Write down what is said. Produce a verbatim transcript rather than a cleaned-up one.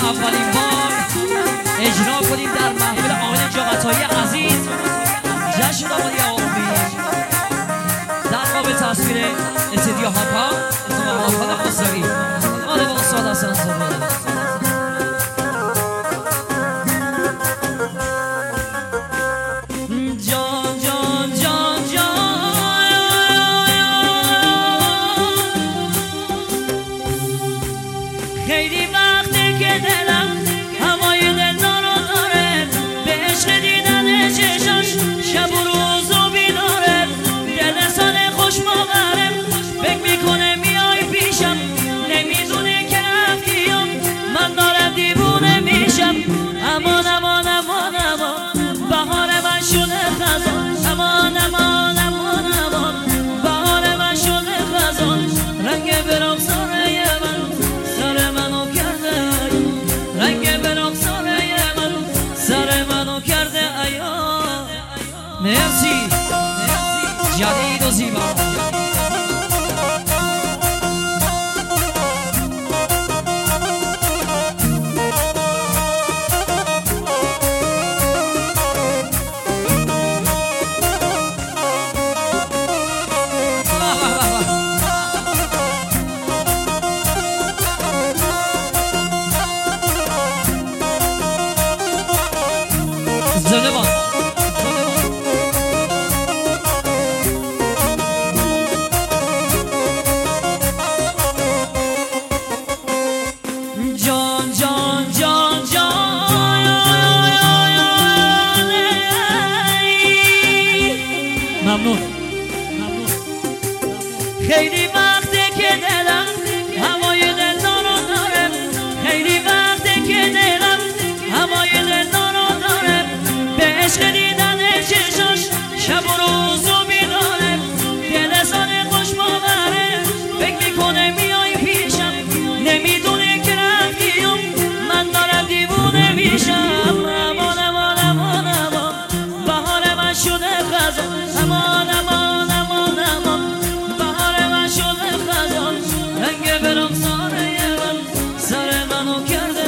اولین بار اجرا کنیم در محفل آقای جاغتایی عزیز جشن آبادی آبی در قاب تصویر استودیو هاپا اسم هاپا خسروی آده با استاد حسن صبح جان جان جان جان خیلی وقته که دلم هوای دلدار رو داره به عشق دیدن چشاش شب و روز و بیداره دل سال خوش باورم فکر میکنه میای پیشم نمیدونه که رفتیم من دارم دیوونه میشم امان امان امان امان بهار من شده خزان امان امان امان امان بهار من شده خزان رنگ برام ساره من سر منو کرده رنگ برام ساره من سر منو کرده ایا مرسی جدید و زیبا زنده با جان جان جان جان ممنون خیلی وقته که دلم هوای دلدار رو داره خیلی وقته که دلم هوای دلدار رو داره به عشق دیدن چشاش شب و روز و بیداره دل سال خوش باوره فکر میکنه میای پیشم نمیدونه که رفتیم من دارم دیوونه میشم امان امان امان امان بهار من شده خزان امان امان امان امان بهار من شده خزان رنگ برام ساره من سر منو کرده